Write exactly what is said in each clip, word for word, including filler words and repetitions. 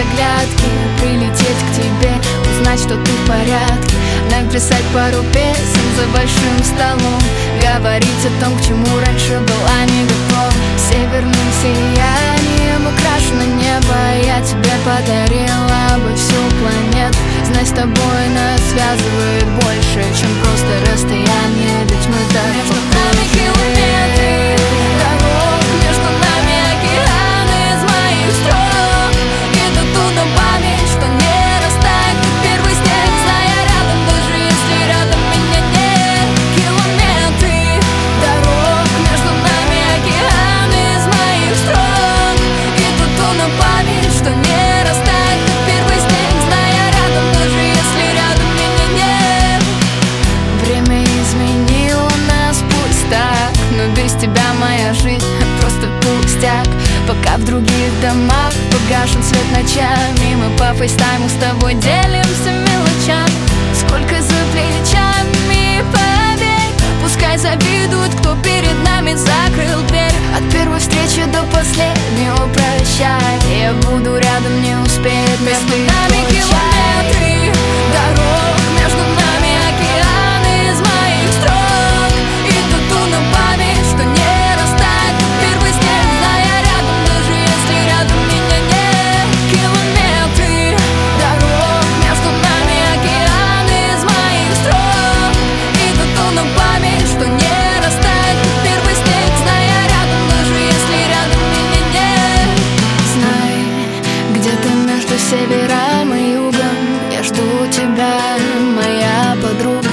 оглядки, прилететь к тебе, узнать, что ты в порядке, написать пару песен за большим столом, говорить о том, к чему раньше была не готов. Северным сиянием украшено небо, я тебе подарила бы всю планету. Знай, с тобой нас связывает больше, чем просто расстояние, ведь мы так между нами километры дорог, между нами океаны из моих строк. Идут туда память, что не растает, как первый снег, зная рядом, даже если рядом меня нет. Километры дорог, между нами океаны из моих строк. Идут туда память, что не растает, как первый снег, зная рядом, даже если рядом меня нет. Время изменило нас, пусть так, но без тебя моя жизнь просто пустяк. Пока в других домах погашен свет ночами, мы по фейстайму с тобой делимся мелочами. Сколько за плечами, поверь, пускай завидуют, кто перед нами закрыл дверь. От первой встречи до последнего прощай, я буду рядом, не успеет между нами километры дорог, между нами океаны из моих строк. Идут туда память, что не растает, как первый снег, зная рядом, даже если рядом меня нет. Километры дорог, между нами океаны из моих строк. Идут туда память, что не растает, как первый снег, зная рядом, даже если рядом меня нет. Знай, где-то между севером и югом я жду тебя, моя подруга.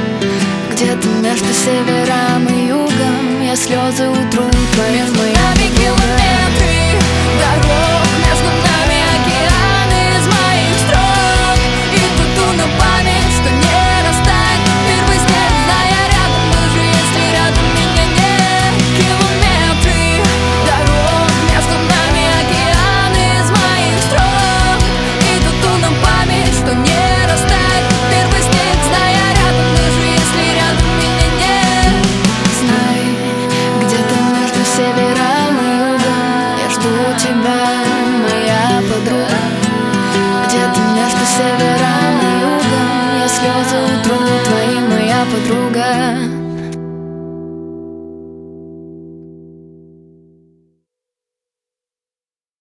Где-то между севером и югом я слезы утру твои, моя километры дорог, между нами океаны из моих строк. Идут туда память, что не растает, как первый снег, зная рядом, даже если рядом меня нет. Километры дорог, между нами океаны из моих строк. Идут туда память, что не растает, как первый снег, зная рядом, даже если рядом меня нет. Знай, где-то между севером и югом я жду тебя, моя подруга. Где-то между севером и югом я слезы утру твои, моя подруга.